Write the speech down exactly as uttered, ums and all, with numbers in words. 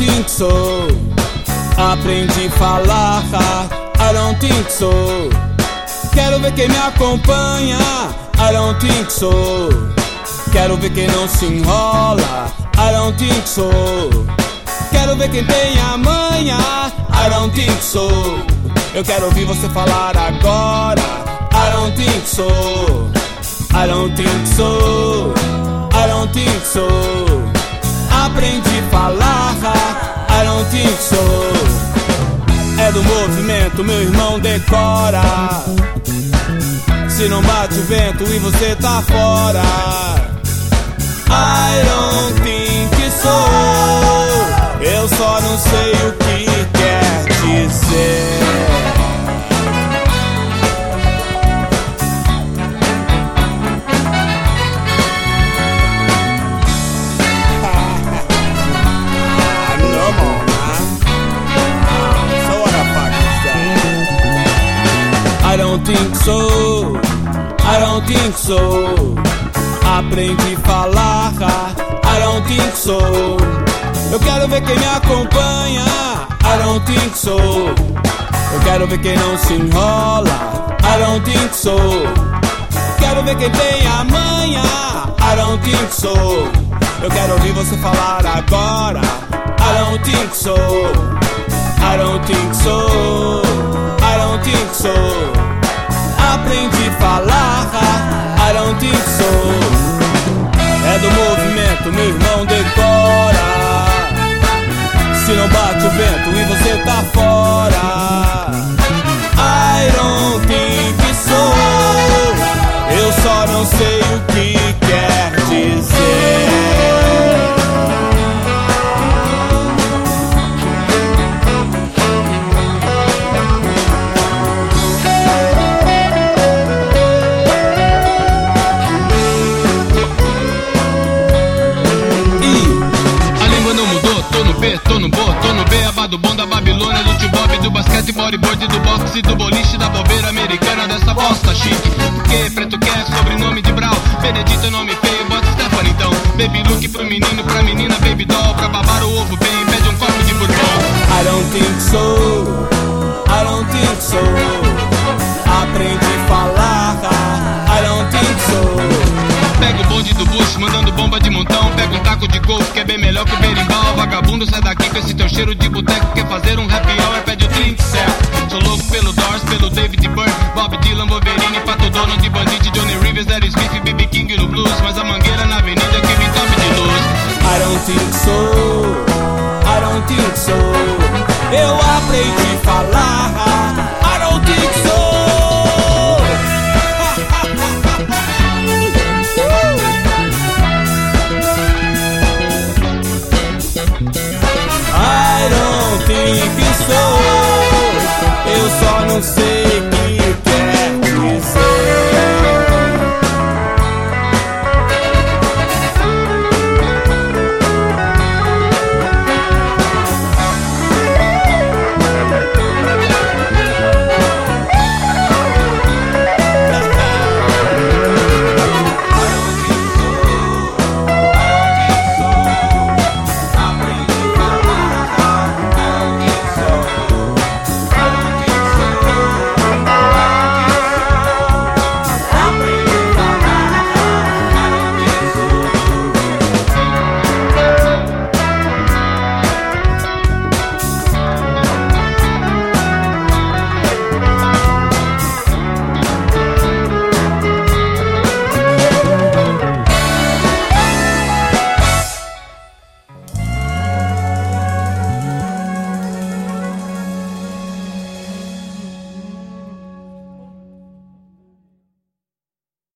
think so. Aprendi a falar, I don't think so. Quero ver quem me acompanha, I don't think so. Quero ver quem não se enrola, I don't think so. Quero ver quem tem a manha, I don't think so. Eu quero ouvir você falar agora, I don't think so. I don't think so. I don't think so. Aprendi a falar, I don't think so. É do movimento, meu irmão decora. Se não bate o vento e você tá fora, I don't think so. Eu só não sei o que quer dizer. I don't think so, I don't think so. Aprendi a falar, I don't think so. Eu quero ver quem me acompanha, I don't think so. Eu quero ver quem não se enrola, I don't think so. Quero ver quem tem a manha, I don't think so. Eu quero ouvir você falar agora, I don't think so. I don't think so, I don't think so. Aprendi a falar, I don't think so. É do movimento, meu irmão decora. Se não bate o vento e você tá fora, I don't think so. Eu só não sei o que quer dizer. Tô no bo, tô no beaba do bom da Babilônia, do tio-bob, do basquete, bodyboard, do boxe, do boliche, da bobeira americana, dessa bosta chique. Porque preto quer sobrenome de Brau, Benedito é nome feio, bota Stephanie então. Baby look pro menino, pra menina, baby doll, pra babar o ovo bem, pede um copo de bourbon. I don't think so, I don't think so. Aprendi a falar, I don't think so. Pega o bonde do bucho, mandando bomba de montão. Pega um taco de golfe que é bem melhor que o berimbau. Vagabundo, sai daqui com esse teu cheiro de boteco. Quer fazer um happy hour, pede o drink certo. Sou louco pelo Doors, pelo David Byrne, Bob Dylan, Wolverine, Pato Donald, Bandit, Johnny Rivers, Daddy Smith, B B King no blues. Mas a mangueira na avenida que me top de luz. I don't think so, I don't think so. Eu aprendi a falar,